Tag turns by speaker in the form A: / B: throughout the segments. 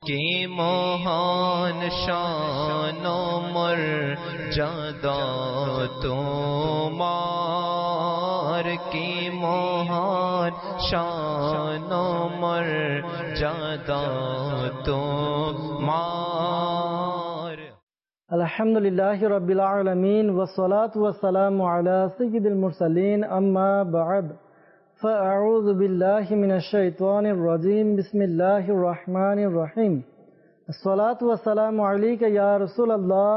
A: কি মহান শান মর্যাদা তোমার, কি মহান শান মর্যাদা তোমার।
B: আলহামদুলিল্লাহি রাব্বিল আলামিন ওয়াসসালাতু ওয়াসসালামু আলা সাইয়্যিদিল মুরসালিন আম্মা বা'দ। فأعوذ بالله من الشيطان الرجيم بسم الله الرحمن الرحيم الصلاة والسلام عليك يا رسول الله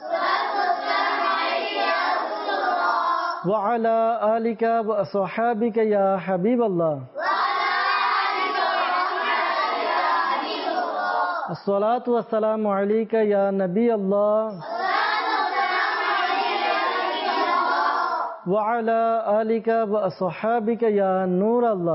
B: وعلى آلك وأصحابك يا حبيب الله الصلاة والسلام عليك يا نبي الله وعلى آلك وأصحابك يا نور الله।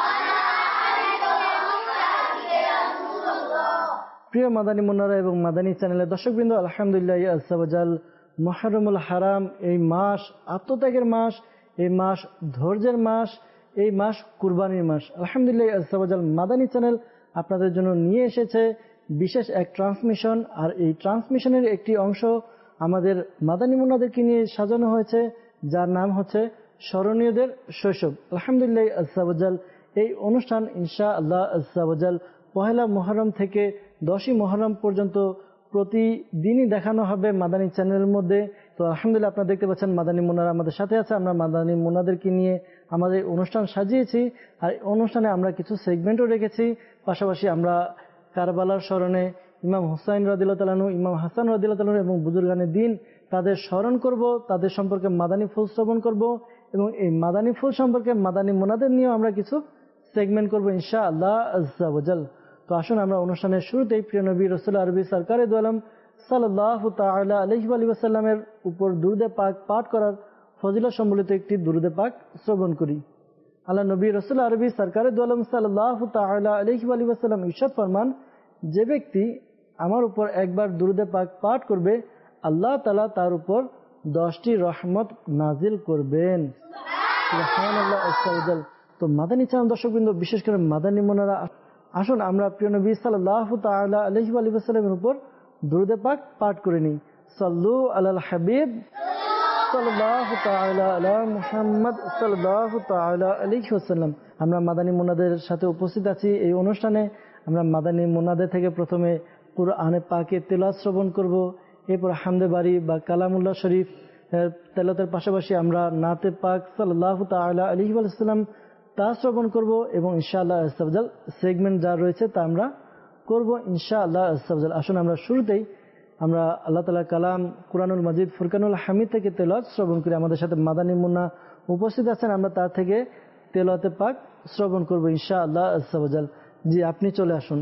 B: প্রিয় মাদানী মুন্নারা এবং মাদানী চ্যানেলের দর্শকবৃন্দ, আলহামদুলিল্লাহ আযজা ওয়া জাল, মুহররমুল হারাম, এই মাস আত্মত্যাগের মাস, এই মাস ধৈর্যের মাস, এই মাস কুরবানির মাস। আলহামদুলিল্লাহ আযজা ওয়া জাল মাদানী চ্যানেল আপনাদের জন্য নিয়ে এসেছে বিশেষ এক ট্রান্সমিশন। আর এই ট্রান্সমিশনের একটি অংশ আমাদের মাদানী মুন্নাদেরকে নিয়ে সাজানো হয়েছে, যার নাম হচ্ছে স্মরণীয়দের শৈশব। আলহামদুলিল্লাহ আযজা ওয়া জাল এই অনুষ্ঠান ইনশাআল্লাহ আযজা ওয়া জাল পহেলা মুহররম থেকে 10ই মুহররম পর্যন্ত প্রতিদিনই দেখানো হবে মাদানী চ্যানেলের মধ্যে। তো আলহামদুলিল্লাহ আপনারা দেখতে পাচ্ছেন মাদানী মুন্নারা আমাদের সাথে আছে। আমরা মাদানী মুন্নাদেরকে নিয়ে আমাদের অনুষ্ঠান সাজিয়েছি, আর অনুষ্ঠানে আমরা কিছু সেগমেন্টও রেখেছি। পাশাপাশি আমরা কারবালার স্মরণে ইমাম হুসাইন রাদিয়াল্লাহু তাআলা আনহু, ইমাম হাসান রাদিয়াল্লাহু তাআলা আনহু এবং বুজুর্গানে দ্বীন তাদের স্মরণ করব, তাদের সম্পর্কে মাদানী ফুল শ্রবণ করব, এবং এই মাদানী ফুল সম্পর্কে মাদানী মুনাদের নিয়েও আমরা কিছু সেগমেন্ট করব ইনশাআল্লাহ আযজা ওয়া জাল। তো আসুন আমরা অনুষ্ঠানের শুরুতেই প্রিয় নবী রাসূল আরবি সরকারে দু আলম সাল্লাল্লাহু তাআলা আলাইহি ওয়া সাল্লামের উপর দুরূদে পাক পাঠ করার ফজিলত সম্বলিত একটি দুরূদে পাক শ্রবণ করি। আল্লাহ নবী রাসূল আরবি সরকারে দু আলম সাল্লাল্লাহু তাআলা আলাইহি ওয়া সাল্লাম ইরশাদ ফরমান, যে ব্যক্তি আমার উপর একবার দুরূদে পাক পাঠ করবে, আল্লাহ তাআলা তার উপর 10টি রহমত নাজিল করবেন। সুবহানাল্লাহ আযজা ওয়া জাল। তো মাদানী চ্যানেল দর্শকবৃন্দ, বিশেষ করে মাদানী মুনারা, আসুন আমরা প্রিয় নবী সাল্লাল্লাহু তাআলা আলাইহি ওয়া সাল্লামের উপর দুরূদে পাক পাঠ করে নিই। সাল্লু আলাল হাবিব সাল্লাল্লাহু তাআলা আলা মুহাম্মদ সাল্লাল্লাহু তাআলা আলাইহি ওয়াসাল্লাম। আমরা মাদানী মুনাদের সাথে উপস্থিত আছি এই অনুষ্ঠানে। আমরা মাদানী মুনাদের থেকে প্রথমে কুরআনে পাকে তেলাওয়াত শ্রবণ করব, এরপর হামদে বাড়ি বা কালামুল্লাহ শরীফ তেলাওয়াতের পাশাপাশি আমরা নাতে পাক সাল্লাল্লাহু তাআলা আলাইহি ওয়া সাল্লাম তা শ্রবণ করব, এবং ইনশাআল্লাহ আযজা ওয়া জাল সেগমেন্ট যা রয়েছে তা আমরা করব ইনশাআল্লাহ আযজা ওয়া জাল। আসুন আমরা শুরুতেই আমরা আল্লাহ তাআলার কালাম কুরআনুল মাজিদ ফুরকানুল হামিদ থেকে তেলাওয়াত শ্রবণ করি। আমাদের সাথে মাদানী মুন্না উপস্থিত আছেন, আমরা তার থেকে তেলাওয়াতে পাক শ্রবণ করব ইনশাআল্লাহ আযজা ওয়া জাল। জি, আপনি চলে আসুন।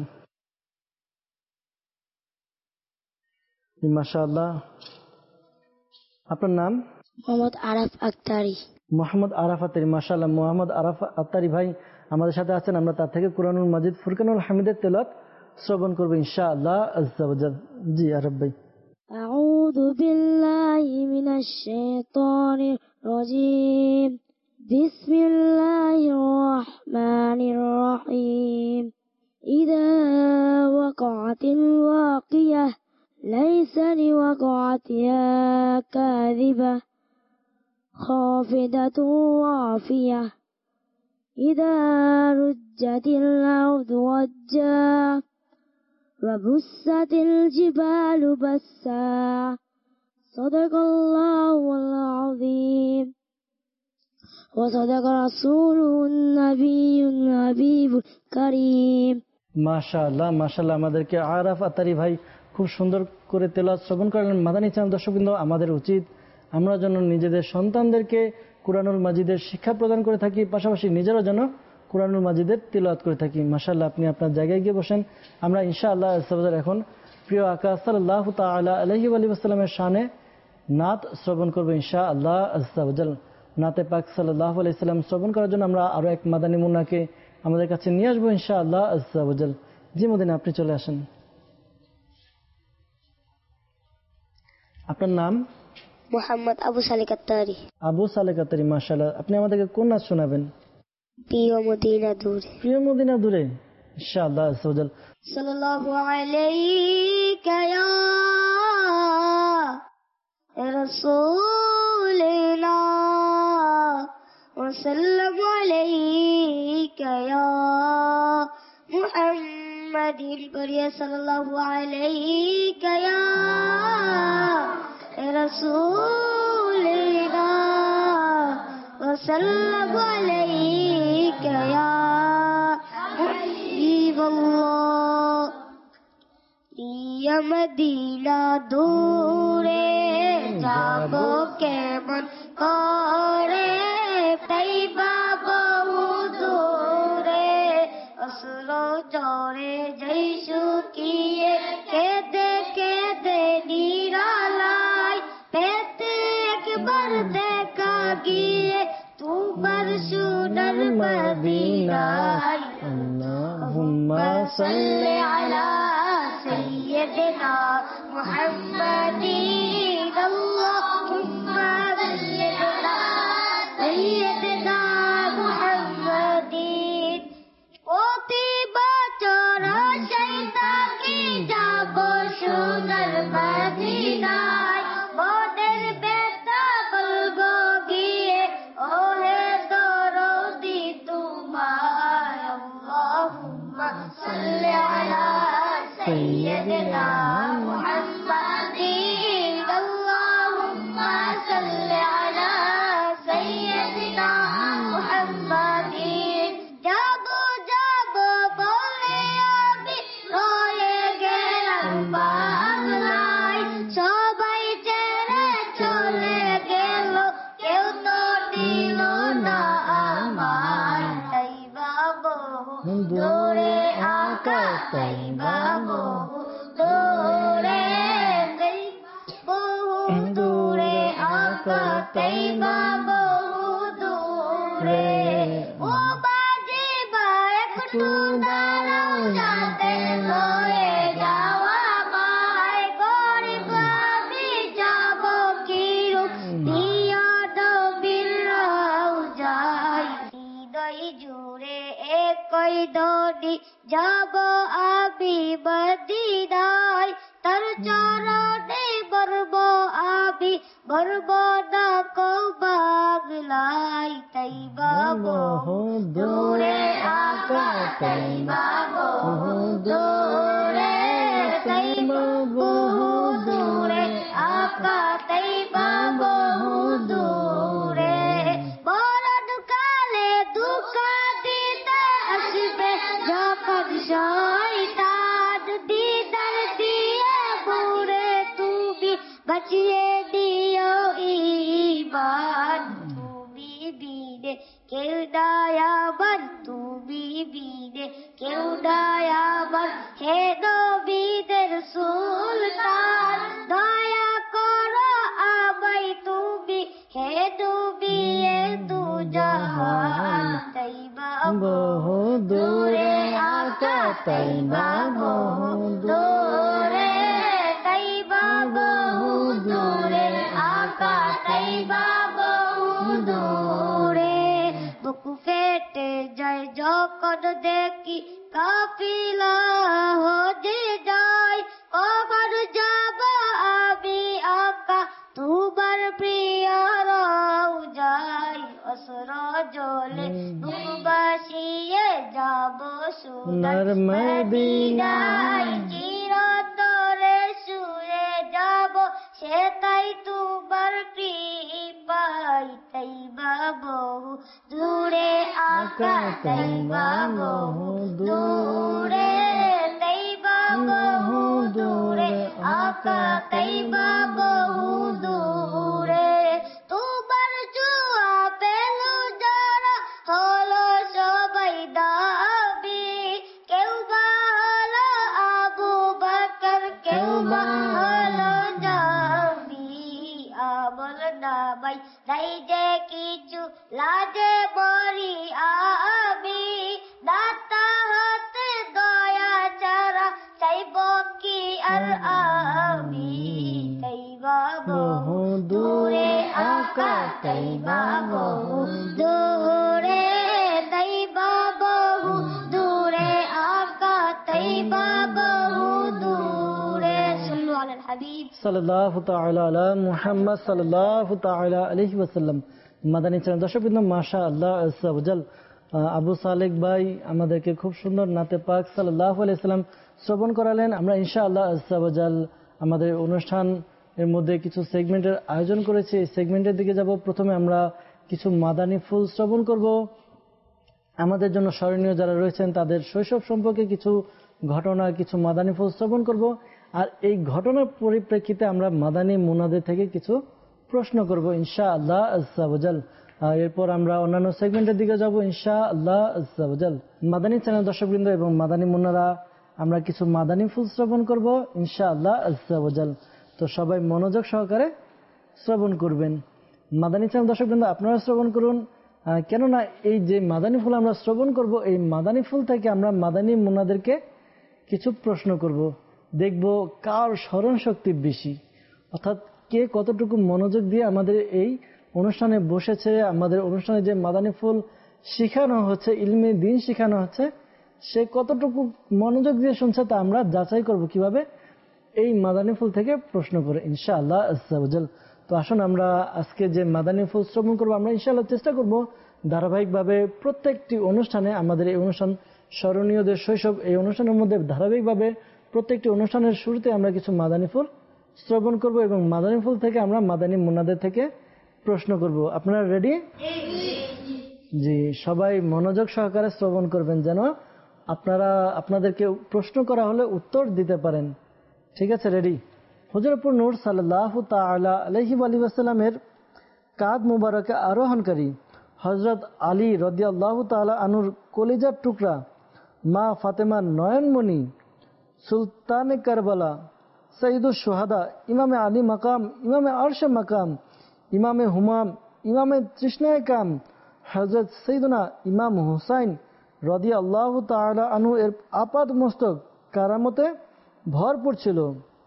B: মাশাআল্লাহ। আপনার নাম?
C: মোহাম্মদ আরাফ আক্তারি।
B: মোহাম্মদ আরাফ আক্তারি, মাশাআল্লাহ। মোহাম্মদ আরাফ আক্তারি ভাই আমাদের সাথে আছেন, আমরা তার থেকে কুরআনুল মাজিদ ফুরকানুল হামিদের তেলাওয়াত শ্রবণ করব ইনশাআল্লাহ আযজা ওয়া জাল। জি আরব ভাই।
C: আউযু বিল্লাহি মিনাশ শাইতানির রাজীম। বিসমিল্লাহির রাহমানির রাহিম। ইযা ওয়াকাআতিল ওয়াকিয়াহ লাইসা লিওয়াকাতিহা কাযিবাহ খাফিদাতুন রাফিয়াহ। ইযা রুজ্জাতিল আরদু রাজ্জা وبست الجبال بسا صدق الله العظيم وصدق رسوله النبي الحبيب الكريم।
B: মাশাআল্লাহ মাশাআল্লাহ। আমাদেরকে আরাফ আতারি ভাই খুব সুন্দর করে তেলাওয়াত শ্রবণ করলেন। মাদানী চ্যানেল দর্শকবৃন্দ, আমাদের উচিত আমরা যেন নিজেদের সন্তানদেরকে কুরআনুল মাজিদের শিক্ষা প্রদান করে থাকি, পাশাপাশি নিজেরা যেন কুরআনুল মাজিদের তিলাওয়াত করে থাকি। মাশাআল্লাহ, আপনি আপনার জায়গায় গিয়ে বসেন। আমরা ইনশাআল্লাহ এখন প্রিয় আকা সাল্লাল্লাহু তাআলা আলাইহি ওয়া সাল্লামের শানে নাত শ্রবণ করব ইনশাআল্লাহ আযজা ওয়া জাল। নাতে পাক সাল্লাল্লাহু আলাইহি সাল্লাম শ্রবণ করার জন্য আমরা আরো এক মাদানী মুন্নাকে আমাদের কাছে নিয়ে আসবো ইনশাআল্লাহ আযজা ওয়া জাল। জি মদিনা, আপনি চলে আসেন। আপনার নাম?
C: মোহাম্মদ আবু সালেক আত্তারি।
B: আবু সালেক আত্তারি, মাশাআল্লাহ। আপনি আমাদেরকে কোন নাচ শোনাবেন?
C: প্রিয় মদিনা দূরে।
B: প্রিয় মদিনা দূরে, ইনশাআল্লাহ আযজা ওয়া জাল।
C: সাল্লাল্লাহু আলাইকা ইয়া রাসূলুল্লাহ ওয়া সাল্লামু আলাইকা ইয়া মুহাম্মাদিন করিয়া সাল্লাল্লাহু আলাইকা ইয়া রাসূলুল্লাহ ওয়া সাল্লামু আলাইকা ইয়া হাবিবাল্লাহ ইয়া মদিনা দূরে যাব কেমন করে তাইবা বহু দূরে অসুর জরে যাই শুকিয়ে কেঁদে কেঁদে নিরালায় পেতে একবার দেখা গিয়ে তোমার সোনার মদিনায় আল্লাহুম্মা সাল্লি আলা সাইয়্যিদিনা মুহাম্মাদিন আল্লাহুম্মা সাল্লি আলা সাইয়্যিদিনা মুহাম্মাদিন অতি বছর শয়তানি যাব সোনার মদিনায় মনের ব্যথা বলবো গিয়ে ওহে দরদি তোমায় আল্লাহুম্মা সাল্লি আলা সাইয়্যিদিনা মুহাম্মাদিন আল্লাহুম্মা সাল্লি আলা সাইয়্যিদিনা মুহাম্মাদিন যাব যাব বলে আমি রয়ে গেলাম বাংলায় সবাই ছেড়ে চলে গেল কেউ তো দিল না আমায় তাইবা বহু দূরে আকাশ তাইবা বহু দূরে বহু দূরে আকাশ তাইবা বহু দূরে ও বাজিবা একটু দাঁড়াও যাতে লয়ে যাওয়া মায় গরিব আমি যাব কিরূপ দিয়া নবীর রওজায় হৃদয় জুড়ে একই ধ্বনি যাব আমি মদিনায় তার চরণে বরব আমি বরব না কো বাংলায় তাইবা বহু দূরে আকাশ তাইবা বহু দূরে তাইবা বহু দূরে আকাশ তাইবা বহু দূরে মরণ কালে দুঃখ দিতে আসবে যখন শয়তান দিদার দিয়ে পুরে তুমি বাঁচিয়ে দিও ঈমান তুমি বিনে কেউ দয়াবান তুমি বিনে কেউ দয়াবান হে নবীদের সুলতান দয়া করো আমায় তুমি হে নবী দু জাহান তাইবা বহু দূরে আকাশ তাইবা বহু দূরে তাইবা বহু দূরে আকাশ তাইবা বহু দূরে বুক ফেটে যায় যখন দেখি কাফিলা হজে যায় কখন যাব আমি আকা তোমার প্রিয় রওজায় অসর জলে বুক বাসিয়ে যাব সোনার মদিনায় চিরতরে শুয়ে যাব সেটাই তোমার কৃপায় তাইবা বহু দূরে আকাশ তাইবা বহু দূরে তাইবা বহু দূরে আকাশ তাইবা বহু দূরে তোমার জুয়া পেলু যারা হলো সবাই দাবি কেউ বা হলো আবু বকর কেউ বা হলো নবী আমল নামাই নাই যে কিছু লাজে মরি আমি দাতা হতে দয়া ছাড়া চাইব কি আর আমি তাইবা বহু দূরে আকাশ তাইবা বহু দূরে তাইবা বহু দূরে আকাশ তাইবা الحبيب
B: সাল্লাল্লাহু তাআলা আলা মুহাম্মদ সাল্লাল্লাহু তাআলা আলাইহি ওয়াসাল্লাম। মাদানী চ্যানেল দর্শকবৃন্দ, মাশাআল্লাহ আযজা ওয়াজাল, আবু সালেক ভাই আমাদেরকে খুব সুন্দর নাতে পাক সাল্লাল্লাহু আলাইহি ওয়াসাল্লাম শ্রবণ করালেন। আমরা ইনশাআল্লাহ আযজা ওয়াজাল আমাদের অনুষ্ঠান এর মধ্যে কিছু সেগমেন্টের আয়োজন করেছি। এই সেগমেন্টের দিকে যাব। প্রথমে আমরা কিছু মাদানী ফুল শ্রবণ করব। আমাদের জন্য স্মরণীয় যারা রয়েছেন তাদের শৈশব সম্পর্কে কিছু ঘটনা, কিছু মাদানী ফুল শ্রবণ করব। আর এই ঘটনার পরিপ্রেক্ষিতে আমরা মাদানী মুনাদের থেকে কিছু প্রশ্ন করব ইনশাআল্লাহ আযজা ওয়াজাল। এরপর আমরা অন্যান্য সেগমেন্টের দিকে যাব ইনশাআল্লাহ আযজা ওয়াজাল। মাদানী চ্যানেল দর্শকবৃন্দ এবং মাদানী মুন্নারা, আমরা কিছু মাদানী ফুল শ্রবণ করব ইনশাআল্লাহ আযজা ওয়াজাল। তো সবাই মনোযোগ সহকারে শ্রবণ করবেন। মাদানী চ্যানেল দর্শকবৃন্দ আপনারা শ্রবণ করুন, কেননা এই যে মাদানী ফুল আমরা শ্রবণ করব, এই মাদানী ফুল থেকে আমরা মাদানী মুন্নাদেরকে কিছু প্রশ্ন করব। দেখব কার স্মরণ শক্তি বেশি, অর্থাৎ কে কতটুকু মনোযোগ দিয়ে আমাদের এই অনুষ্ঠানে বসেছে। আমাদের অনুষ্ঠানে যে মাদানী ফুল শিখানো হচ্ছে, ইলমে দ্বীন শিখানো হচ্ছে, সে কতটুকু মনোযোগ দিয়ে শুনছে তা আমরা যাচাই করব কিভাবে, এই মাদানী ফুল থেকে প্রশ্ন করে ইনশাআল্লাহ আযজা ওয়াজাল। তো আসুন আমরা আজকে যে মাদানী ফুল শ্রবণ করবো, আমরা ইনশাআল্লাহ চেষ্টা করব ধারাবাহিকভাবে প্রত্যেকটি অনুষ্ঠানে, আমাদের এই অনুষ্ঠান স্মরণীয়দের শৈশব, এই অনুষ্ঠানের মধ্যে ধারাবাহিকভাবে প্রত্যেকটি অনুষ্ঠানের শুরুতে আমরা কিছু মাদানী ফুল শ্রবণ করব এবং মাদানী ফুল থেকে আমরা মাদানী মুন্নাদের থেকে প্রশ্ন করব। আপনারা রেডি? জি, সবাই মনোযোগ সহকারে শ্রবণ করবেন যেন আপনাদেরকে প্রশ্ন করা হলে উত্তর দিতে পারেন। ঠিক আছে, রেডি? হুজুরপুর নূর সাল্লাল্লাহু তাআলা আলাইহি ওয়াসাল্লামের কাঁধ মুবারকে আরোহণকারী হযরত আলী রাদিয়াল্লাহু তাআলা আনহুর কলিজার টুকরা মা ফাতেমার নয়নমণি, সুলতানে কারবালা, সঈদুস শুহাদা, ইমামে আলী মাকাম, ইমামে আরশে মাকাম, ইমামে হুমাম, ইমামে তৃষ্ণায় কাম হযরত সৈয়দনা ইমাম হুসাইন রাদিয়াল্লাহু তাআলা আনহু এর আপাদ মস্তক কারামতে ভরপুর ছিল।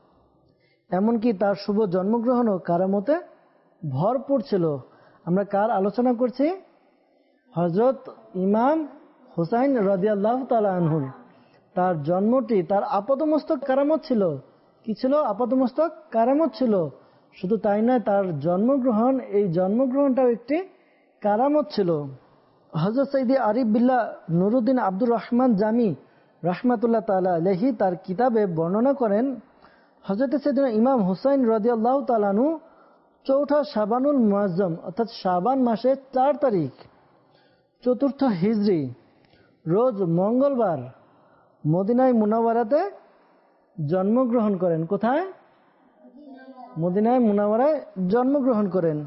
B: এমনকি তার শুভ জন্মগ্রহণও কারামতে ভরপুর ছিল। আমরা কার আলোচনা করছি? হযরত ইমাম হুসাইন রাদিয়াল্লাহু তাআলা আনহুর। তার জন্মটি তার আপাদমস্তক কারামত ছিল। কি ছিল? আপাদমস্তক কারামত ছিল। শুধু তাই নয়, তার জন্মগ্রহণ, এই জন্মগ্রহণটাও একটি কারামত ছিল। হযরত সাইয়্যিদি আরিফ বিল্লাহ নুরুদ্দিন আব্দুর রহমান জামি রাহমাতুল্লাহ তাআলা আলাইহি তার কিতাবে বর্ণনা করেন, হযরত সাইয়্যিদনা ইমাম হুসাইন রাদিয়াল্লাহু তাআলা আনহু চৌঠা শাবানুল মুআজ্জম অর্থাৎ শাবান মাসের 4 তারিখ 4th হিজরি রোজ মঙ্গলবার মদিনায় মুনাওয়ারাতে জন্মগ্রহণ করেন। কোথায়? মদিনায় মুনাওয়ারায় জন্মগ্রহণ করেন।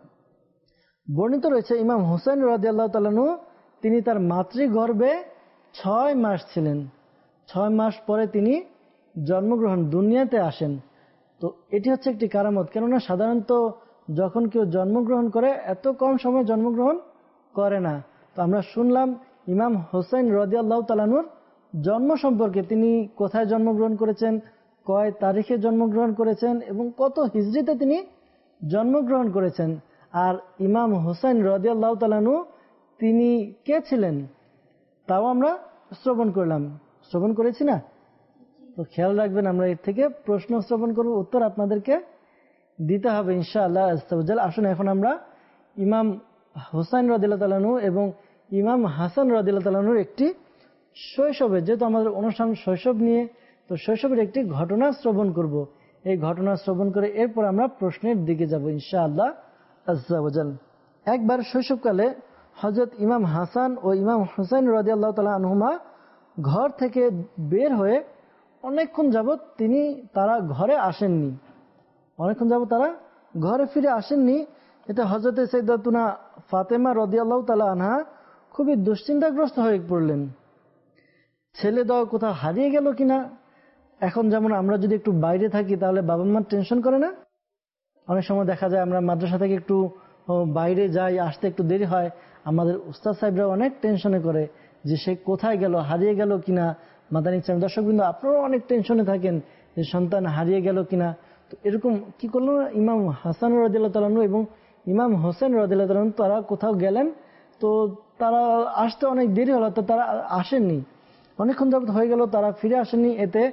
B: বর্ণিত রয়েছে ইমাম হুসাইন রাদিয়াল্লাহু তাআলা আনহু তিনি তার মাতৃগর্ভে 6 মাস ছিলেন। 6 মাস পরে তিনি জন্মগ্রহণ দুনিয়াতে আসেন। তো এটি হচ্ছে একটি কারামত, কেননা সাধারণত যখন কেউ জন্মগ্রহণ করে এত কম সময় জন্মগ্রহণ করে না। তো আমরা শুনলাম ইমাম হুসাইন রাদিয়াল্লাহু তাআলা আনহুর জন্ম সম্পর্কে, তিনি কোথায় জন্মগ্রহণ করেছেন, কয় তারিখে জন্মগ্রহণ করেছেন এবং কত হিজরিতে তিনি জন্মগ্রহণ করেছেন। আর ইমাম হুসাইন রাদিয়াল্লাহু তাআলা আনহু তিনি কে ছিলেন তাও আমরা শ্রবণ করলাম। শ্রবণ করেছি না? তো খেয়াল রাখবেন, আমরা এর থেকে প্রশ্ন শ্রবণ করব, উত্তর আপনাদেরকে দিতে হবে ইনশাআল্লাহ আযজা ওয়াজাল। আসুন এখন আমরা ইমাম হুসাইন রাদিয়াল্লাহু তাআলা আনহু এবং ইমাম হাসান রাদিয়াল্লাহু তাআলা আনহুর একটি শৈশবে, যেহেতু আমাদের অনুষ্ঠান শৈশব নিয়ে, তো শৈশবের একটি ঘটনা শ্রবণ করব। এই ঘটনা শ্রবণ করে এরপর আমরা প্রশ্নের দিকে যাব ইনশাআল্লাহ আযজা ওয়াজাল। একবার শৈশবকালে হযরত ইমাম হাসান ও ইমাম হুসাইন রাদিয়াল্লাহু তাআলা আনহুমা ঘর থেকে বের হয়ে অনেকক্ষণ যাবৎ তারা ঘরে আসেননি। অনেকক্ষণ যাবৎ তারা ঘরে ফিরে আসেননি। এতে হযরত সাইয়্যিদাতুনা ফাতেমা রাদিয়াল্লাহু তাআলা আনহা খুবই দুশ্চিন্তাগ্রস্ত হয়ে পড়লেন। ছেলে দাও কোথাও হারিয়ে গেল কিনা। এখন যেমন আমরা যদি একটু বাইরে থাকি তাহলে বাবা মা টেনশন করে না? অনেক সময় দেখা যায় আমরা মাদ্রাসা থেকে একটু বাইরে যাই, আসতে একটু দেরি হয়, আমাদের উস্তাদ সাহেবরা অনেক টেনশনে করে যে সে কোথায় গেল, হারিয়ে গেল কিনা। মাদানী চ্যানেল দর্শকবৃন্দ আপনারাও অনেক টেনশনে থাকেন যে সন্তান হারিয়ে গেল কিনা। তো এরকম কি করলো ইমাম হাসান রাদিয়াল্লাহু তাআলা আনহু এবং ইমাম হোসেন রাদিয়াল্লাহু তাআলা আনহু, তারা কোথাও গেলেন, তো তারা আসতে অনেক দেরি হলো, তো তারা আসেননি। অনেকক্ষণ যাবত হয়ে গেল তারা ফিরে আসেননি। এতে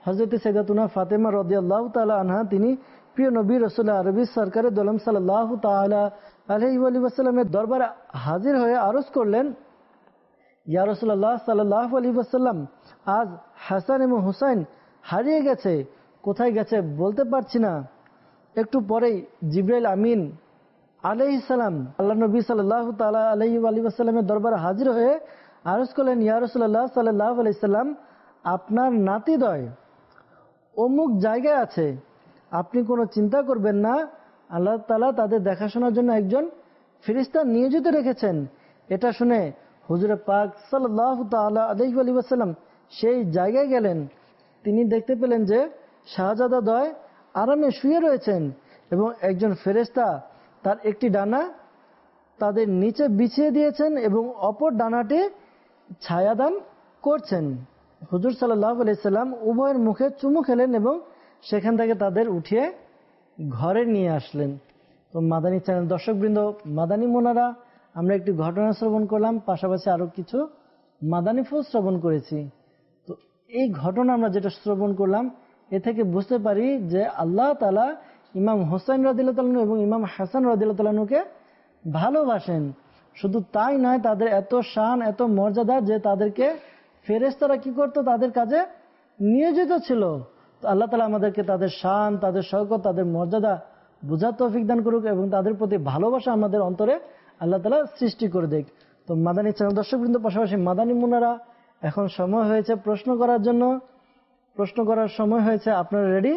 B: হযরত সাইয়্যিদাতুনা ফাতেমা রাদিয়াল্লাহু তাআলা আনহা তিনি প্রিয় নবী রাসূল আরবি সরকারে দোলম সাল্লাল্লাহু তাআলা আলাইহি ওয়া সাল্লামের দরবারে হাজির হয়ে আরজ করলেন, ইয়া রাসূলুল্লাহ সাল্লাল্লাহু আলাইহি ওয়াসাল্লাম, আজ হাসান এবং হুসাইন হারিয়ে গেছে, কোথায় গেছে বলতে পারছি না। একটু পরেই জিবরাইল আমিন আলাইহিস সালাম আল্লাহ নবী সাল্লাল্লাহু তাআলা আলাইহি ওয়া সাল্লামের দরবারে হাজির হয়ে আরজ করলেন, ইয়া রাসূলুল্লাহ সাল্লাল্লাহু আলাইহি সাল্লাম, আপনার নাতিদ্বয় অমুক জায়গায় আছে, আপনি কোনো চিন্তা করবেন না, আল্লাহ তাআলা তাদের দেখাশোনার জন্য একজন ফেরেশতা নিয়োজিত রেখেছেন। এটা শুনে হুজুর পাক সাল্লাল্লাহু তাআলা আলাইহি ওয়া সাল্লাম সেই জায়গায় গেলেন। তিনি দেখতে পেলেন যে শাহজাদাদ্বয় আরামে শুয়ে রয়েছেন এবং একজন ফেরেশতা তার একটি ডানা তাদের নিচে বিছিয়ে দিয়েছেন এবং অপর ডানাটি ছায়াদান করছেন। হুজুর সাল্লাল্লাহু আলাইহি সাল্লাম উভয়ের মুখে চুমু খেলেন এবং সেখান থেকে তাদের উঠিয়ে ঘরে নিয়ে আসলেন। তো মাদানী চ্যানেল দর্শকবৃন্দ, মাদানী মোনারা আমরা একটি ঘটনা শ্রবণ করলাম, পাশাপাশি আরো কিছু মাদানী ফুল শ্রবণ করেছি। তো এই ঘটনা আমরা যেটা শ্রবণ করলাম এ থেকে বুঝতে পারি যে আল্লাহ তাআলা ইমাম হোসেন রাদিয়াল্লাহু তাআলা এবং ইমাম হাসান রাদিয়াল্লাহু তাআলাকে ভালোবাসেন। শুধু তাই নয়, তাদের এত শান, এত মর্যাদা যে তাদেরকে ফেরেশতারা কি করতো, তাদের কাজে নিয়োজিত ছিল। তো আল্লাহ তাআলা আমাদেরকে তাদের শান, তাদের শওকত, তাদের মর্যাদা বুঝার তৌফিক দান করুক এবং তাদের প্রতি ভালোবাসা আমাদের অন্তরে আল্লাহ তাআলা সৃষ্টি করে দেখ। তো মাদানী চ্যানেল দর্শকবৃন্দ, পাশাপাশি মাদানী মুনারা, এখন সময় হয়েছে প্রশ্ন করার জন্য। প্রশ্ন করার সময় হয়েছে, আপনারা রেডি?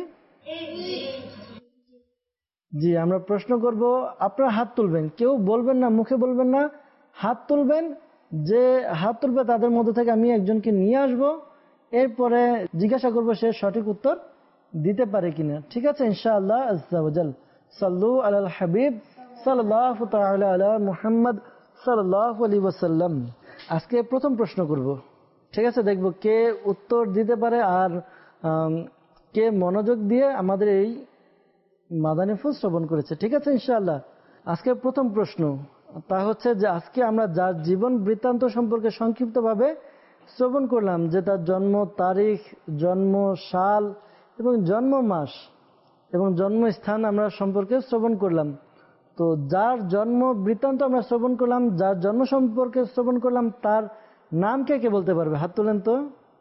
B: জি, আমরা প্রশ্ন করব। আপনারা হাত তুলবেন, কেউ বলবেন না, মুখে বলবেন না, হাত তুলবেন। যে হাত তুলবে তাদের মধ্যে থেকে আমি একজনকে নিয়ে আসব, এরপরে জিজ্ঞাসা করব সে সঠিক উত্তর দিতে পারে কিনা। ঠিক আছে ইনশাআল্লাহ। আজ্জা ওয়াজাল সাল্লু আলাল হাবিব সাল্লাল্লাহু তাআলা আলা মুহাম্মদ সাল্লাল্লাহু আলাইহি ওয়াসাল্লাম। আজকে প্রথম প্রশ্ন করব, ঠিক আছে? দেখব কে উত্তর দিতে পারে আর কে মনোযোগ দিয়ে আমাদের এই মাদানী ফুল শ্রবণ করেছে। ঠিক আছে ইনশাআল্লাহ। আজকে প্রথম প্রশ্ন তা হচ্ছে যে আজকে আমরা যার জীবন বৃত্তান্ত সম্পর্কে সংক্ষিপ্তভাবে শ্রবণ করলাম, যে তার জন্ম তারিখ, জন্ম সাল এবং জন্ম মাস এবং জন্মস্থান আমরা সম্পর্কে শ্রবণ করলাম। তো যার জন্ম বৃত্তান্ত আমরা শ্রবণ করলাম, যার জন্ম সম্পর্কে শ্রবণ করলাম, তার নাম কে কে বলতে পারবে? হাত তুলেন তো।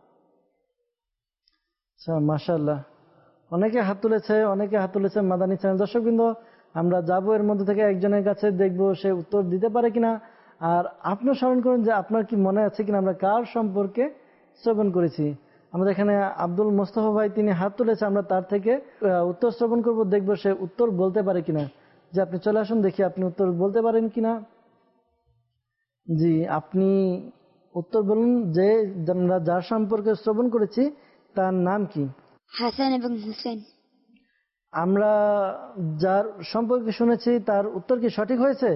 B: আচ্ছা, মাশাআল্লাহ, অনেকে হাত তুলেছে, অনেকে হাত তুলেছে। মাদানী চ্যানেল দর্শকবৃন্দ, আমরা যাব এর মধ্যে থেকে একজনের কাছে, দেখব সে উত্তর দিতে পারে কিনা। আর আপনি স্মরণ করুন যে আপনার কি মনে আছে কিনা আমরা কার সম্পর্কে শ্রবণ করেছি। আমাদের এখানে আব্দুল মোস্তফা ভাই, তিনি হাত তুলেছে, আমরা তার থেকে উত্তর শ্রবণ করব, দেখব সে উত্তর বলতে পারে কিনা। যে আপনি চলে আসুন, দেখি আপনি উত্তর বলতে পারেন কিনা। জি, আপনি উত্তর বলুন যে আমরা যার সম্পর্কে শ্রবণ করেছি তার নাম কি?
C: হাসান এবং হুসেন।
B: আমরা যার সম্পর্কে শুনেছি তার উত্তর কি সঠিক হয়েছে?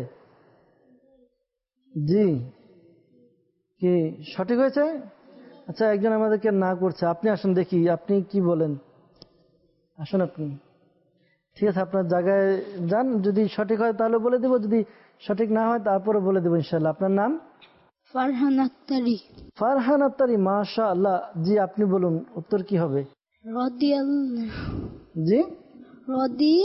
B: জি, কি সঠিক হয়েছে? আচ্ছা, একজন আমাদেরকে না করছে, আপনি আসুন দেখি আপনি কি বলেন। আসুন আপনি। ঠিক আছে, আপনার জায়গায় যান, যদি সঠিক হয় তাহলে বলে দেব, যদি সঠিক না হয় তারপরে বলে দেবো ইনশাআল্লাহ। আপনার নাম?
C: ফারহান আক্তারি।
B: ফারহান আক্তারি, মাশাআল্লাহ। জি, আপনি বলুন উত্তর কি হবে? জি,
C: রদি।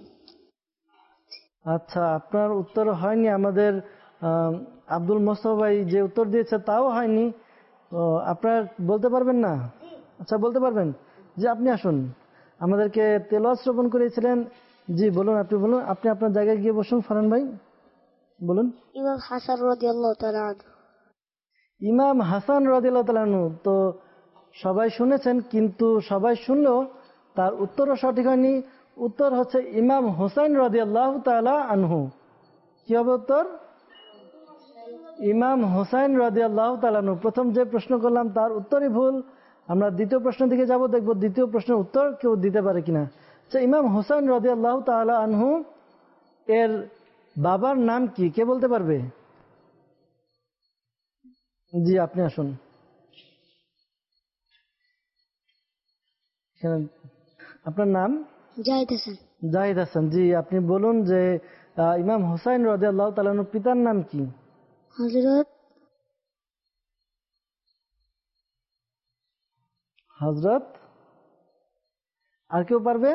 B: আচ্ছা, আপনার উত্তর হয়নি। আমাদের আব্দুল মোস্তফা ভাই যে উত্তর দিয়েছে তাও হয়নি। আপনার বলতে পারবেন না? আচ্ছা, বলতে পারবেন। জি, আপনি আসুন, আমাদেরকে তেলাওয়াত শ্রবণ করেছিলেন। জি বলুন, আপনি বলুন। আপনি আপনার জায়গায় গিয়ে বসুন। ফারহান ভাই বলুন।
C: ইমাম হাসান রাদিয়াল্লাহু তাআলা আনহু।
B: ইমাম হাসান রাদিয়াল্লাহু তাআলা আনহু। তো সবাই শুনেছেন, কিন্তু সবাই শুনলেও তার উত্তরও সঠিক হয়নি। উত্তর হচ্ছে ইমাম হুসাইন রাদিয়াল্লাহু তাআলা আনহু। কি হবে উত্তর? ইমাম হুসাইন রাদিয়াল্লাহু তাআলা আনহু। প্রথম যে প্রশ্ন করলাম তার উত্তরই ভুল। আমরা দ্বিতীয় প্রশ্নের দিকে যাব, দেখব দ্বিতীয় প্রশ্নের উত্তর কেউ দিতে পারে কিনা। আচ্ছা, ইমাম হুসাইন রাদিয়াল্লাহু তাআলা আনহু এর বাবার নাম কি, কে বলতে পারবে? জি, আপনি আসুন। আপনার নাম?
C: জাহিদ হাসান।
B: জাহিদ হাসান। জি, আপনি বলুন যে ইমাম হুসাইন রাদিয়াল্লাহু তাআলা আনহুর পিতার নাম কি?
C: হযরত
B: আর কেউ পারবে?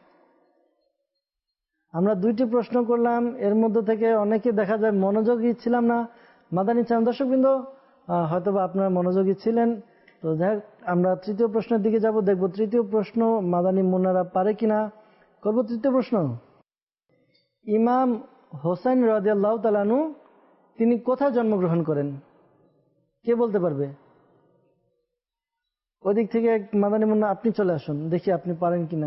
B: আমরা 2টি প্রশ্ন করলাম, এর মধ্যে থেকে অনেকে দেখা যায় মনোযোগী ছিলাম না। মাদানী চ্যানেল দর্শকবৃন্দ হয়তোবা আপনারা মনোযোগী ছিলেন। তো যাই আমরা 3য় প্রশ্নের দিকে যাব, দেখব 3য় প্রশ্ন মাদানী মুন্নারা পারে কিনা। করব 3য় প্রশ্ন। ইমাম হোসেন রাদিয়াল্লাহু তাআলা আনহু তিনি কোথায় জন্মগ্রহণ করেন? কে বলতে পারবে? ওদিক থেকে মাদানী মুন্না আপনি চলে আসুন, দেখি আপনি পারেন কিনা।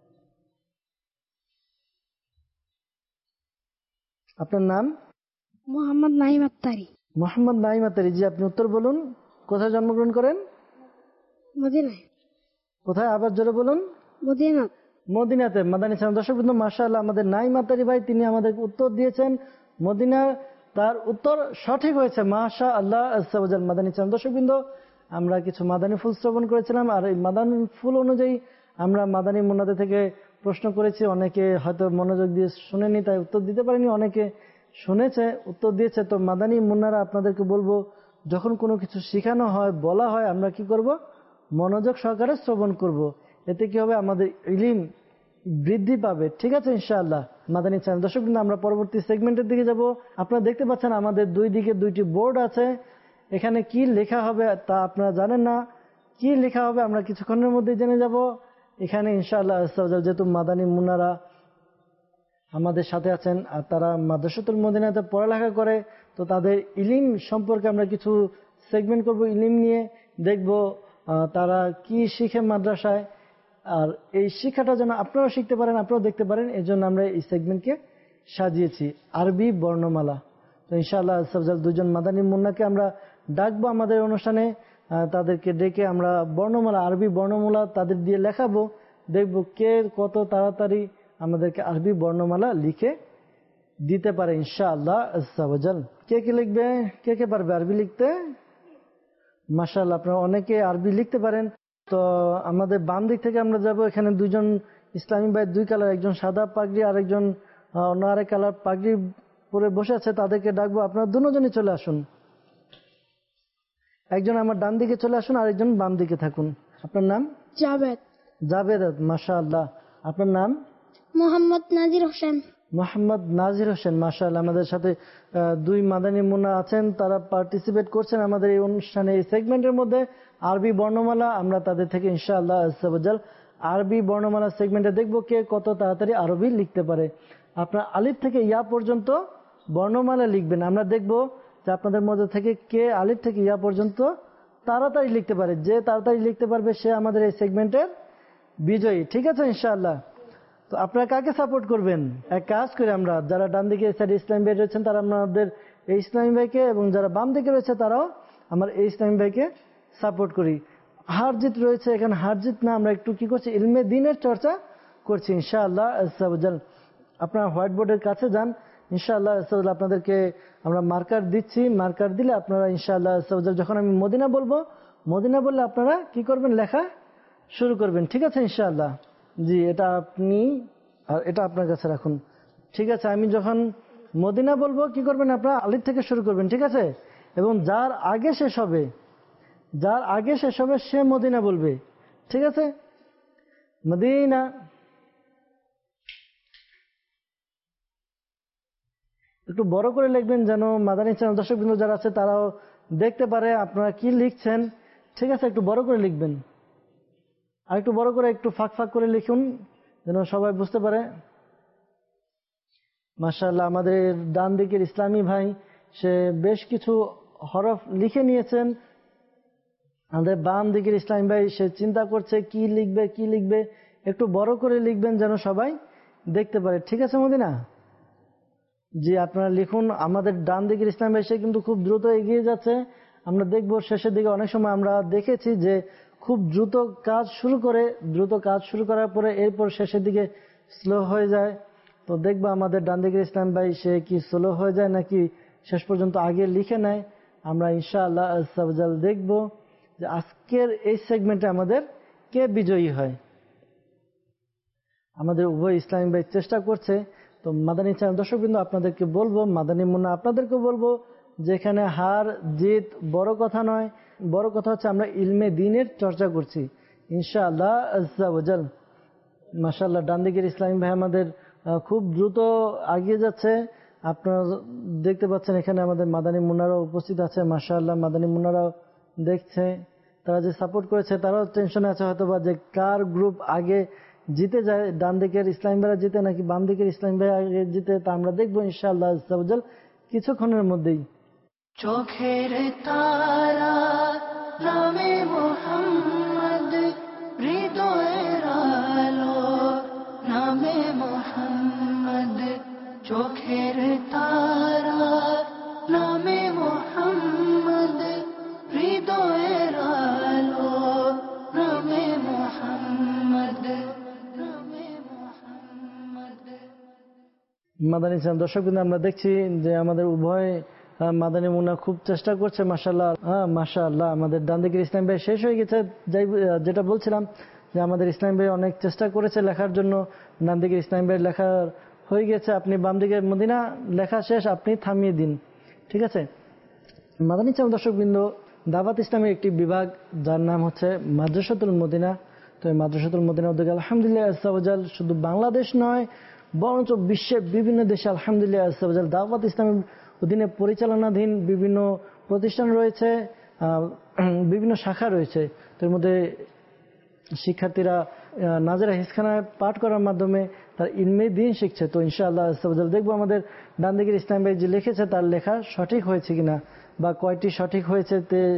B: আপনার নাম?
C: মোহাম্মদ নাইম আত্তারি।
B: মোহাম্মদ নাইম আত্তারি, জি আপনি উত্তর বলুন। কোথায় জন্মগ্রহণ করেন?
C: মদিনায়।
B: কোথায়? আবার জোরে বলুন।
C: মদিনা।
B: মদিনাতে। মাদানী চ্যানেল দর্শকবৃন্দ মাশাআল্লাহ আমাদের নাইম আত্তারি ভাই তিনি আমাদের উত্তর দিয়েছেন মদিনা। তার উত্তর সঠিক হয়েছে মাশাআল্লাহ আযজা ওয়াজাল। মাদানী চ্যানেল দর্শকবৃন্দ আমরা কিছু মাদানী ফুল শ্রবণ করেছিলাম, আর এই মাদানী ফুল অনুযায়ী আমরা মাদানী মুন্নাদের থেকে প্রশ্ন করেছি। অনেকে হয়তো মনোযোগ দিয়ে শুনেনি তাই উত্তর দিতে পারেনি, অনেকে শুনেছে উত্তর দিয়েছে। তো মাদানী মুন্নারা আপনাদেরকে বলবো, যখন কোনো কিছু শেখানো হয় বলা হয় আমরা কি করব? মনোযোগ সহকারে শ্রবণ করব। এতে কি হবে? আমাদের ইলম বৃদ্ধি পাবে। ঠিক আছে ইনশাআল্লাহ। মাদানী চ্যানেল দর্শক কিন্তু আমরা পরবর্তী সেগমেন্টের দিকে যাব। আপনারা দেখতে পাচ্ছেন আমাদের 2 দিকে 2টি বোর্ড আছে। এখানে কি লেখা হবে তা আপনারা জানেন না। কি লেখা হবে আমরা কিছুক্ষণের মধ্যে জেনে যাব। এখানে ইনশাআল্লাহ যেহেতু মাদানী মুন্নারা আমাদের সাথে আছেন আর তারা মাদ্রাসাতুল মদিনাতে পড়ালেখা করে, তো তাদের ইলম সম্পর্কে আমরা কিছু সেগমেন্ট করব। ইলম নিয়ে দেখব তারা কি শিখে মাদ্রাসায়, আর এই শিক্ষাটা যেন আপনারাও শিখতে পারেন, আপনারাও দেখতে পারেন, এই জন্য আমরা এই সেগমেন্টকে সাজিয়েছি। আরবি বর্ণমালা। তো ইনশাআল্লাহ 2জন মাদানী মুন্নাকে আমরা ডাকবো আমাদের অনুষ্ঠানে। তাদেরকে ডেকে আমরা বর্ণমালা, আরবি বর্ণমালা তাদের দিয়ে লেখাবো। দেখব কে কত তাড়াতাড়ি আমাদেরকে আরবি বর্ণমালা লিখে দিতে পারে ইনশাআল্লাহ আযজা ওয়াজাল। কে কে লিখবে? কে কে পারবে আরবি লিখতে? মাশাআল্লাহ আপনারা অনেকে আরবি লিখতে পারেন। তো আমাদের বাম দিক থেকে আমরা যাব। এখানে 2জন ইসলামী ভাই 2 কালার, একজন সাদা পাগড়ি আর একজন অন্য আরেক কালার পাগড়ি পরে বসে আছে, তাদেরকে ডাকবো। আপনারা দুজনই চলে আসুন। একজন আমার ডান দিকে চলে আসুন, আরেকজন বাম দিকে থাকুন। আপনার নাম?
C: জাবেদ।
B: জাবেদ, মাশাআল্লাহ। আপনার নাম?
C: মোহাম্মদ নাজির হোসেন।
B: মোহাম্মদ নাজির হোসেন, মাশাআল্লাহ। আমাদের সাথে 2 মাদানী মুন্না আছেন, তারা পার্টিসিপেট করছেন আমাদের এই অনুষ্ঠানে, এই সেগমেন্টের মধ্যে। আরবি বর্ণমালা আমরা তাদের থেকে ইনশাআল্লাহ আযজা ওয়াজাল আরবি বর্ণমালা সেগমেন্টে দেখব কে কত তাড়াতাড়ি আরবি লিখতে পারে। আপনার আলিফ থেকে ইয়া পর্যন্ত বর্ণমালা লিখবেন। আমরা দেখব যে আপনাদের মধ্যে থেকে কে আলিফ থেকে ইয়া পর্যন্ত তাড়াতাড়ি লিখতে পারে। যে তাড়াতাড়ি লিখতে পারবে সে আমাদের এই সেগমেন্টের বিজয়ী। ঠিক আছে ইনশাআল্লাহ। তো আপনারা কাকে সাপোর্ট করবেন? এক কাজ করে আমরা যারা ডান দিকে ইসলামী ভাই রয়েছেন তারা আমাদের এই ইসলামী ভাইকে, এবং যারা বাম দিকে রয়েছে তারাও আমার এই ইসলামী ভাইকে সাপোর্ট করি। হার জিত রয়েছে এখানে, হার জিত না, আমরা একটু কি করছি? ইলমে দিনের চর্চা করছি ইনশাআল্লাহ আযজা ওয়াজাল। আপনারা হোয়াইট বোর্ডের কাছে যান ইনশাআল্লাহ আযজা ওয়াজাল। আপনাদেরকে আমরা মার্কার দিচ্ছি, মার্কার দিলে আপনারা ইনশাআল্লাহ আযজা ওয়াজাল যখন আমি মদিনা বলবো, মদিনা বললে আপনারা কি করবেন? লেখা শুরু করবেন। ঠিক আছে ইনশাআল্লাহ। জি এটা আপনি আর এটা আপনার কাছে রাখুন। ঠিক আছে, আমি যখন মদিনা বলবো কি করবেন? আপনারা আলিফ থেকে শুরু করবেন। ঠিক আছে, এবং যার আগে শেষ হবে, যার আগে শেষ হবে সে মদিনা বলবে। ঠিক আছে, মদিনা। একটু বড় করে লিখবেন যেন মাদানী চ্যানেল দর্শকবৃন্দ যারা আছে তারাও দেখতে পারে আপনারা কি লিখছেন। ঠিক আছে, একটু বড় করে লিখবেন, আর একটু বড় করে একটু ফাঁক ফাঁক করে লিখুন যেন সবাই বুঝতে পারে। মাশাআল্লাহ আমাদের ডান দিকের ইসলামী ভাই সে বেশ কিছু হরফ লিখে নিয়েছেন। আমাদের বাম দিকের ইসলামী ভাই সে চিন্তা করছে কি লিখবে কি লিখবে। একটু বড় করে লিখবেন যেন সবাই দেখতে পারে। ঠিক আছে মদিনা? জি আপনারা লিখুন। আমাদের ডান দিকের ইসলামী ভাই সে কিন্তু খুব দ্রুত এগিয়ে যাচ্ছে। আমরা দেখব শেষের দিকে অনেক সময় আমরা দেখেছি যে খুব দ্রুত কাজ শুরু করে, দ্রুত কাজ শুরু করার পরে এরপর শেষের দিকে স্লো হয়ে যায়। তো দেখবো আমাদের ডান দিকের ইসলাম ভাই সে কি স্লো হয়ে যায় নাকি শেষ পর্যন্ত আগে লিখে নেয়। আমরা ইনশাআল্লাহ আযজা ওয়াজাল দেখব যে আজকের এই সেগমেন্টে আমাদের কে বিজয়ী হয়। আমাদের উভয় ইসলামী ভাই চেষ্টা করছে। তো মাদানী চ্যানেল দর্শকবৃন্দ আপনাদেরকে বলবো, মাদানী মুন্না আপনাদেরকে বলবো, যেখানে হার জিত বড় কথা নয়, বড় কথা হচ্ছে আমরা ইলমে দ্বীনের চর্চা করছি ইনশাআল্লাহ আযজা ওয়াজাল। মাশাআল্লাহ, ডান দিকের ইসলামী ভাই আমাদের খুব দ্রুত এগিয়ে যাচ্ছে। আপনারা দেখতে পাচ্ছেন এখানে আমাদের মাদানী মুন্নারাও উপস্থিত আছে। মাশাআল্লাহ, মাদানী মুন্নারাও দেখছে, তারা যে সাপোর্ট করেছে তারাও টেনশনে আছে হয়তো বা যে কার গ্রুপ আগে জিতে যায়, ডান দিকের ইসলামী ভাইরা জিতে নাকি বাম দিকের ইসলামী ভাই আগে জিতে, তা আমরা দেখবো ইনশাআল্লাহ আজ্জাওয়াজাল কিছুক্ষণের মধ্যেই।
D: চোখের তারা নামে মোহাম্মদ, হৃদয়ের আলো নামে মোহাম্মদ, চোখের তারা নামে মোহাম্মদ, হৃদয়ের আলো নামে মোহাম্মদ, নামে মোহাম্মদ।
B: মাদানী ইসলাম দর্শক কিন্তু আমরা দেখছি যে আমাদের উভয় মাদানী মুন্না খুব চেষ্টা করছে। মাশাআল্লাহ, মাশাআল্লাহ, আমাদের ডান দিকের ইসলাম ভাই শেষ হয়ে গেছে। যেটা বলছিলাম যে আমাদের ইসলাম ভাই অনেক চেষ্টা করেছে লেখার জন্য, ডান দিকের ইসলাম ভাই লেখা হয়ে গেছে। আপনি বাম দিকের মদিনা লেখা শেষ, আপনি থামিয়ে দিন, ঠিক আছে। মাদানী ইসলাম দর্শকবৃন্দ, দাওয়াত ইসলামের একটি বিভাগ যার নাম হচ্ছে মাদ্রাসাতুল মদিনা। তো এই মাদ্রাসাতুল মদিনা উদ্যোগে আলহামদুলিল্লাহ আজ্জাওয়াজাল শুধু বাংলাদেশ নয় বরঞ্চ বিশ্বের বিভিন্ন দেশে আলহামদুলিল্লাহ আজ্জাওয়াজাল দাওয়াত ইসলামের অধীনে পরিচালনাধীন বিভিন্ন প্রতিষ্ঠান রয়েছে, বিভিন্ন শাখা রয়েছে। তার মধ্যে শিক্ষার্থীরা নাজেরা হিসখানায় পাঠ করার মাধ্যমে তার ইলমে দ্বীন শিখছে। তো ইনশাআল্লাহ আজ্জাওয়াজাল দেখবো আমাদের ডান দিকের ইসলাম ভাই যে লিখেছে তার লেখা সঠিক হয়েছে কিনা বা কয়টি সঠিক হয়েছে।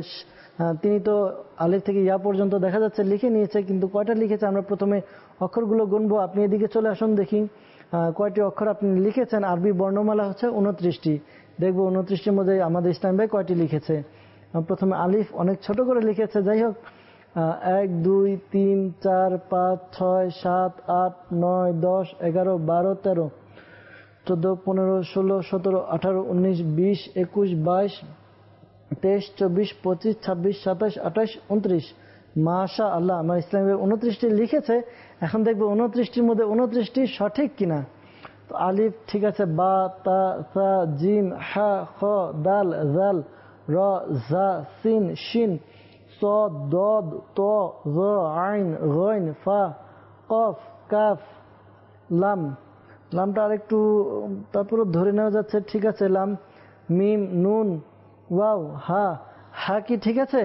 B: তিনি তো আলিফ থেকে ইয়া পর্যন্ত দেখা যাচ্ছে লিখে নিয়েছে, কিন্তু কয়টা লিখেছে আমরা প্রথমে অক্ষরগুলো গুনবো। আপনি এদিকে চলে আসুন, দেখি কয়টি অক্ষর আপনি লিখেছেন। আরবি বর্ণমালা হচ্ছে 29টি, দেখবো 29টির মধ্যে আমাদের ইসলাম ভাই কয়টি লিখেছে। প্রথমে আলিফ অনেক ছোট করে লিখেছে, যাই হোক 1 2 3 4 5 6 7 8 9 10 11 12 13 14 15 16 17 18 19 20 21 22 23 24 25 26 27 28 29। মাশাআল্লাহ, আমার ইসলাম ভাই 29টি লিখেছে। এখন দেখবো 29টির মধ্যে 29টি সঠিক কিনা। তো আলিফ ঠিক আছে, বা, তা, সা, জিম, হা, খ, দাল, জাল, র, জা, সিন, শিন, صاد ضاد طاء ظا عين غين ফা কফ কাফ লাম। লামটা আরেকটু তারপরে ধরে নেওয়া যাচ্ছে, ঠিক আছে। লাম, মিম, নুন, ওয়াও, হা। হা কি ঠিক আছে?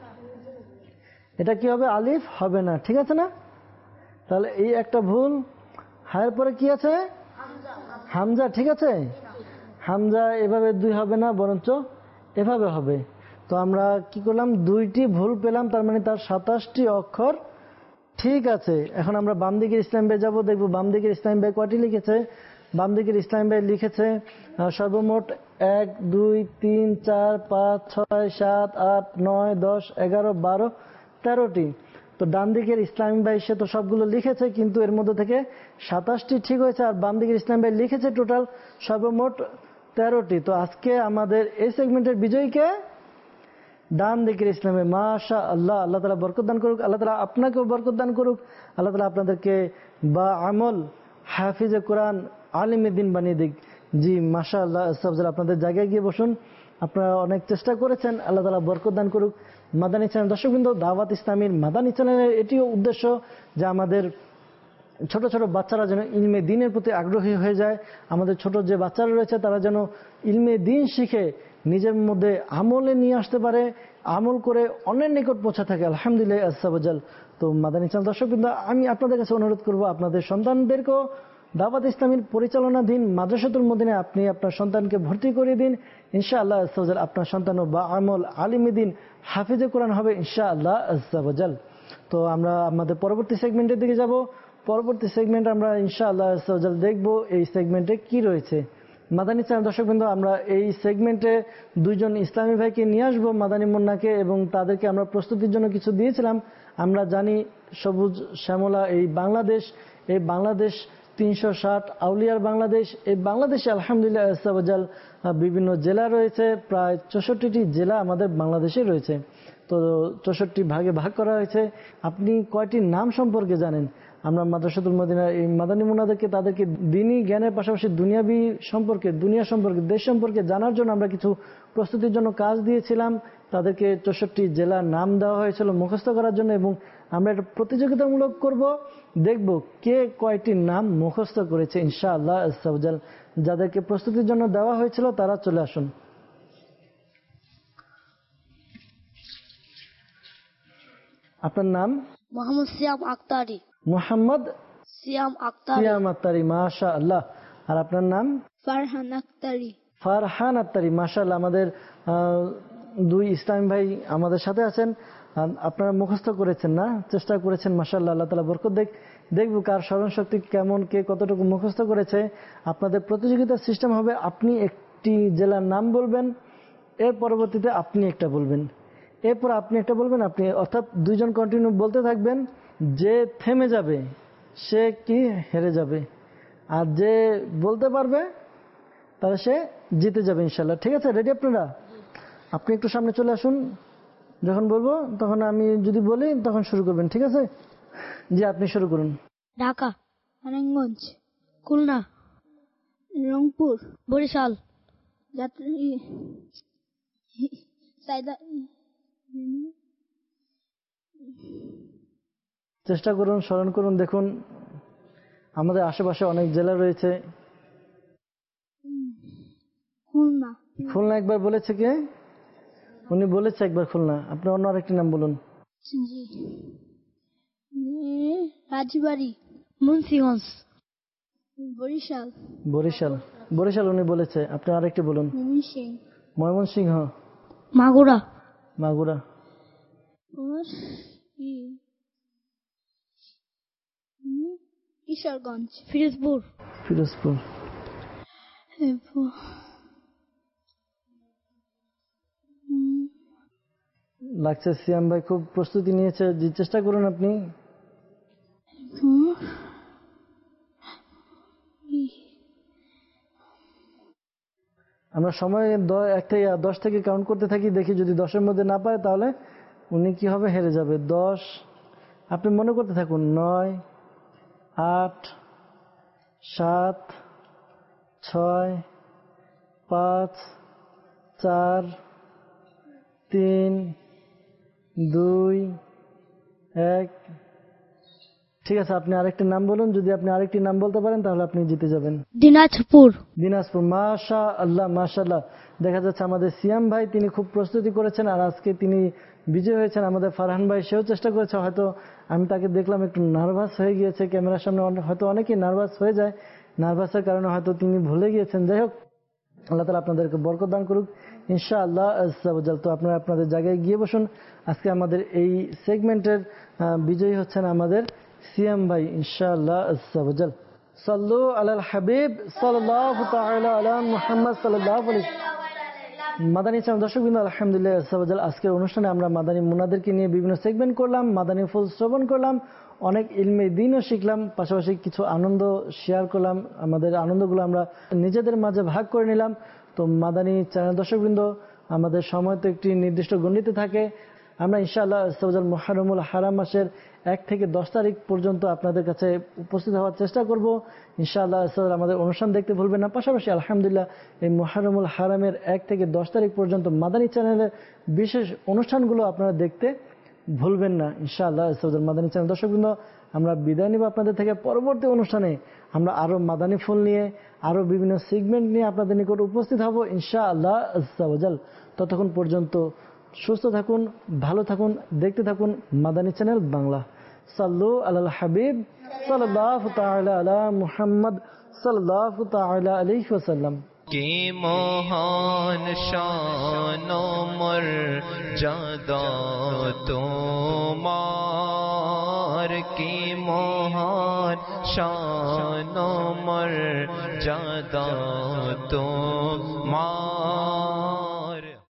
B: এটা কি হবে? আলিফ হবে না, ঠিক আছে না? তাহলে এই একটা ভুল। হায়ের পরে কি আছে? হামজা, ঠিক আছে। হামজা এভাবে 2 হবে না, বরঞ্চ এভাবে হবে। তো আমরা কি করলাম? 2টি ভুল পেলাম, তার মানে তার 27টি অক্ষর ঠিক আছে। এখন আমরা বাম দিকের ইসলাম ভাই যাবো, দেখবো বাম দিকের ইসলাম ভাই কয়টি লিখেছে। বাম দিকের ইসলাম ভাই লিখেছে সর্বমোট 1 2 3 4 5 6 7 8 9 10 11 12 13টি। তো ডান দিকের ইসলাম ভাই সে তো সবগুলো লিখেছে, কিন্তু এর মধ্যে থেকে 27টি ঠিক হয়েছে, আর বাম দিকের ইসলাম ভাই লিখেছে টোটাল সর্বমোট 13টি। তো আজকে আমাদের এই সেগমেন্টের বিজয়ীকে ডান দিকের ইসলামে। মাশা আল্লাহ, আল্লাহ তাআলা বরকত দান করুক, আল্লাহ তাআলা আপনাকেও বরকত দান করুক, আল্লাহ তাআলা আপনাদেরকে বা আমল হাফিজে কোরআন আলিমে দ্বীন বানিয়ে দিক। জি মাশা আল্লাহ, আপনাদের জায়গায় গিয়ে বসুন, আপনারা অনেক চেষ্টা করেছেন, আল্লাহ তাআলা বরকত দান করুক। মাদানী চ্যানেল দর্শকবৃন্দ, দাওয়াত ইসলামীর মাদানী চ্যানেলের এটিও উদ্দেশ্য যে আমাদের ছোট ছোট বাচ্চারা যেন ইলমে দ্বীনের প্রতি আগ্রহী হয়ে যায়। আমাদের ছোট যে বাচ্চারা রয়েছে তারা যেন ইলমে দ্বীন শিখে নিজের মধ্যে আমলে নিয়ে আসতে পারে, আমল করে অন্যের নিকট পৌঁছা থাকে। আলহামদুলিল্লাহ আজ্জাওয়াজাল। তো মাদানী চ্যানেল দর্শকবৃন্দ, আমি আপনাদের কাছে অনুরোধ করব আপনাদের সন্তানদেরকেও দাওয়াত ইসলামীর পরিচালনাধীন মাদ্রাসাতুল মদিনায় আপনি আপনার সন্তানকে ভর্তি করে দিন। ইনশাআল্লাহ আজ্জাওয়াজাল আপনার সন্তানও বা আমল আলিমে দ্বীন হাফিজে কোরআন হবে ইনশাআল্লাহ আজ্জাওয়াজাল। তো আমরা আমাদের পরবর্তী সেগমেন্টের দিকে যাব। পরবর্তী সেগমেন্ট আমরা ইনশাআল্লাহ আজ্জাওয়াজাল দেখব এই সেগমেন্টে কি রয়েছে। মাদানী চ্যানেল দর্শকবৃন্দ, আমরা এই সেগমেন্টে 2জন ইসলামী ভাইকে নিয়ে আসবো, মাদানী মুন্নাকে, এবং তাদেরকে আমরা প্রস্তুতির জন্য কিছু দিয়েছিলাম। আমরা জানি সবুজ শ্যামলা এই বাংলাদেশ 360 আউলিয়ার বাংলাদেশ। এই বাংলাদেশে আলহামদুলিল্লাহ আজ্জাওয়াজাল বিভিন্ন জেলা রয়েছে, প্রায় 64টি জেলা আমাদের বাংলাদেশে রয়েছে। তো 64 ভাগে ভাগ করা হয়েছে। আপনি কয়টি নাম সম্পর্কে জানেন? আমরা মাদ্রাসাতুল মদিনা এই মাদানী মুন্নাদেরকে তাদেরকে দ্বীনি জ্ঞানের পাশাপাশি দুনিয়াবি সম্পর্কে, দুনিয়া সম্পর্কে, দেশ সম্পর্কে জানার জন্য আমরা কিছু প্রস্তুতির জন্য কাজ দিয়েছিলাম। তাদেরকে 64 জেলার নাম দেওয়া হয়েছিল মুখস্থ করার জন্য, এবং আমরা এটা প্রতিযোগিতামূলক করব, দেখব কে কয়টি নাম মুখস্থ করেছে ইনশাআল্লাহ আজ্জা ওয়া জাল। যাদেরকে প্রস্তুতির জন্য দেওয়া হয়েছিল তারা চলে আসুন। আপনার নাম?
C: মোহাম্মদ সিয়াম আক্তারি।
B: মোহাম্মদ
C: সিয়াম আক্তারি।
B: সিয়াম আক্তারি, মাশাআল্লাহ। আর আপনার নাম?
C: ফারহান আক্তারি।
B: ফারহান আক্তারি, মাশাআল্লাহ। আমাদের দুই ইসলামী ভাই আমাদের সাথে আছেন। আপনারা মুখস্থ করেছেন না, চেষ্টা করেছেন, মাশাআল্লাহ। আল্লাহ তাআলা বরকত দেখ। দেখব কার স্মরণ শক্তি কেমন, কে কতটুকু মুখস্থ করেছে। আপনাদের প্রতিযোগিতার সিস্টেম হবে, আপনি একটি জেলার নাম বলবেন, এর পরবর্তীতে আপনি একটা বলবেন, এরপর আপনি একটা বলবেন, আপনি, অর্থাৎ দুইজন কন্টিনিউ বলতে থাকবেন। যে থেমে যাবে সে কি হেরে যাবে, আর যে বলতে পারবে তাহলে সে জিতে যাবে ইনশাআল্লাহ। ঠিক আছে, রেডি আপনারা? আপনি একটু সামনে চলে আসুন, যখন বলবো তখন আমি যদি বলি তখন শুরু করবেন, ঠিক আছে? জি, আপনি শুরু করুন।
C: ঢাকা, নারায়ণগঞ্জ, খুলনা, রংপুর, বরিশাল,
B: চেষ্টা করুন, স্মরণ করুন। দেখুন আমাদের আশেপাশে অনেক জেলা রয়েছে।
C: খুলনা।
B: খুলনা একবার বলেছে কে? উনি বলেছে একবার খুলনা। আপনি অন্য আরেকটি নাম বলুন।
C: জি, রাজবাড়ী, মুন্সিগঞ্জ, বরিশাল।
B: বরিশাল, বরিশাল উনি বলেছে। আপনি আরেকটি বলুন। ময়মনসিংহ,
C: মাগুরা,
B: মাগুরা,
C: কিশোরগঞ্জ, ফিরোজপুর,
B: ফিরোজপুর। লাগছে সিয়াম ভাই খুব প্রস্তুতি নিয়েছে। যে চেষ্টা করুন আপনি। আমরা সময় 1 থেকে কাউন্ট করতে থাকি, দেখি যদি 10-এর মধ্যে না পারে তাহলে উনি কি হবে, হেরে যাবে। 10, আপনি মনে করতে থাকুন। 9, 8, 7, 6, 5, 4, 3, 2, 1। ঠিক আছে, আপনি আরেকটি নাম বলুন। যদি আপনি আরেকটি নাম বলতে পারেন তাহলে আপনি জিতে যাবেন।
C: দিনাজপুর।
B: দিনাজপুর, মাশাআল্লাহ, মাশাআল্লাহ। দেখা যাচ্ছে আমাদের সিয়াম ভাই তিনি খুব প্রস্তুতি করেছেন, আর আজকে তিনি বিজয় হয়েছেন। আমাদের ফারহান ভাই সেও চেষ্টা করেছে, হয়তো আমি তাকে দেখলাম একটু নার্ভাস হয়ে গিয়েছে ক্যামেরার সামনে। হয়তো অনেকেই নার্ভাস হয়ে যায়, নার্ভাসের কারণে হয়তো তিনি ভুলে গিয়েছেন। যাই হোক, আল্লাহ তাআলা আপনাদেরকে বরকত দান করুক ইনশাআল্লাহ আজ্জা ওয়া জাল। তো আপনারা আপনাদের জায়গায় গিয়ে বসুন। আজকে আমাদের এই সেগমেন্টের বিজয়ী হচ্ছেন আমাদের সিয়াম ভাই ইনশাআল্লাহ আজ্জা ওয়া জাল। সাল্লু আলাল হাবিব সাল্লাল্লাহু তাআলা আলা মুহাম্মদ সাল্লাল্লাহু আলাইহি। মাদানী চ্যানেল দর্শকবৃন্দ, আলহামদুলিল্লাহ আজ্জা ওয়া জাল, আজকের অনুষ্ঠানে আমরা মাদানী মুনাদেরকে নিয়ে বিভিন্ন সেগমেন্ট করলাম, মাদানী ফুল শ্রবণ করলাম, অনেক ইলমে দ্বীনও শিখলাম, পাশাপাশি কিছু আনন্দ শেয়ার করলাম। আমাদের আনন্দগুলো আমরা নিজেদের মাঝে ভাগ করে নিলাম। তো মাদানী চ্যানেল দর্শকবৃন্দ, আমাদের সময় তো একটি নির্দিষ্ট গণ্ডিতে থাকে। আমরা ইনশাআল্লাহ আজ্জা ওয়া জাল মুহররমুল হারাম মাসের 1 থেকে 10 তারিখ পর্যন্ত আপনাদের কাছে উপস্থিত হওয়ার চেষ্টা করব ইনশাআল্লাহ। আমাদের অনুষ্ঠান দেখতে ভুলবেন না। পাশাপাশি আলহামদুলিল্লাহ এই মুহররমুল হারামের 1 থেকে 10 তারিখ পর্যন্ত মাদানী চ্যানেলের বিশেষ অনুষ্ঠানগুলো আপনারা দেখতে ভুলবেন না ইনশাআল্লাহ। মাদানী চ্যানেল দর্শকবৃন্দ, আমরা বিদায় নিব আপনাদের থেকে। পরবর্তী অনুষ্ঠানে আমরা আরো মাদানী ফুল নিয়ে, আরো বিভিন্ন সেগমেন্ট নিয়ে আপনাদের নিকট উপস্থিত হব ইনশাআল্লাহ আজ্জা ওয়া জাল। ততক্ষণ পর্যন্ত সুস্থ থাকুন, ভালো থাকুন, দেখতে থাকুন মাদানী চ্যানেল বাংলা। সাল্লু আলাল হাবিব সাল্লাল্লাহু তাআলা আলা মুহাম্মদ সাল্লাল্লাহু তাআলা আলাইহি ওয়াসাল্লাম।
A: কি মহান শান ও মর্যাদা তোমার, কি মহান শান ও মর্যাদা তোমার।